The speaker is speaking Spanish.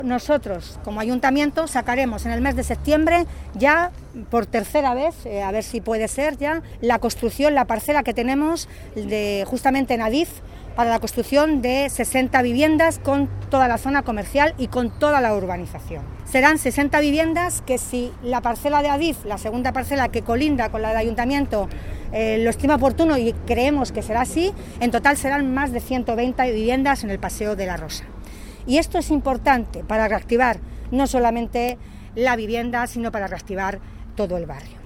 Nosotros, como ayuntamiento, sacaremos en el mes de septiembre ya por tercera vez, a ver si puede ser ya, la construcción, la parcela que tenemos justamente en Adif para la construcción de 60 viviendas con toda la zona comercial y con toda la urbanización. Serán 60 viviendas que, si la parcela de Adif, la segunda parcela que colinda con la del ayuntamiento, lo estima oportuno, y creemos que será así, en total serán más de 120 viviendas en el Paseo de la Rosa. Y esto es importante para reactivar no solamente la vivienda, sino para reactivar todo el barrio.